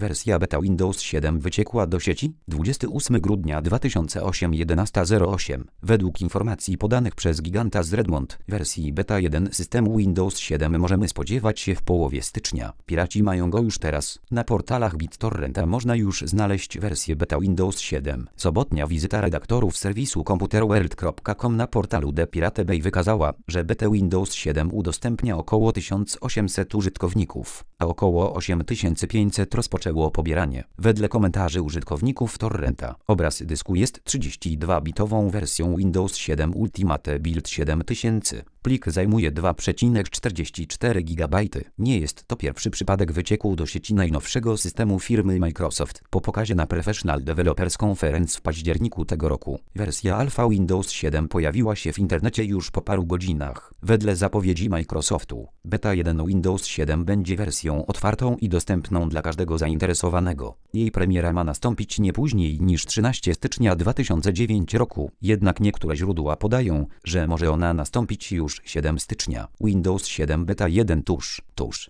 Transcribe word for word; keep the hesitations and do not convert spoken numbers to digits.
Wersja beta Windows siedem wyciekła do sieci dwudziestego ósmego grudnia dwa tysiące ósmego jedenasta zero osiem. Według informacji podanych przez giganta z Redmond, wersji beta jeden systemu Windows siedem możemy spodziewać się w połowie stycznia. Piraci mają go już teraz. Na portalach BitTorrenta można już znaleźć wersję beta Windows siedem. Sobotnia wizyta redaktorów serwisu computerworld kropka com na portalu The Pirate Bay wykazała, że betę Windows siedem udostępnia około tysiąc osiemset użytkowników, a około osiem tysięcy pięćset rozpoczęło pobieranie. Wedle komentarzy użytkowników torrenta, obraz dysku jest trzydzieści dwa bitową wersją Windows siedem Ultimate Build siedem tysięcy. Plik zajmuje dwa przecinek czterdzieści cztery gigabajty. Nie jest to pierwszy przypadek wycieku do sieci najnowszego systemu firmy Microsoft. Po pokazie na Professional Developers Conference w październiku tego roku, wersja alfa Windows siedem pojawiła się w internecie już po paru godzinach. Wedle zapowiedzi Microsoftu, beta jeden Windows siedem będzie wersją otwartą i dostępną dla każdego zainteresowanego. Jej premiera ma nastąpić nie później niż trzynastego stycznia dwa tysiące dziewiątego roku, jednak niektóre źródła podają, że może ona nastąpić już siódmego stycznia. Windows siedem beta jeden tuż, tuż.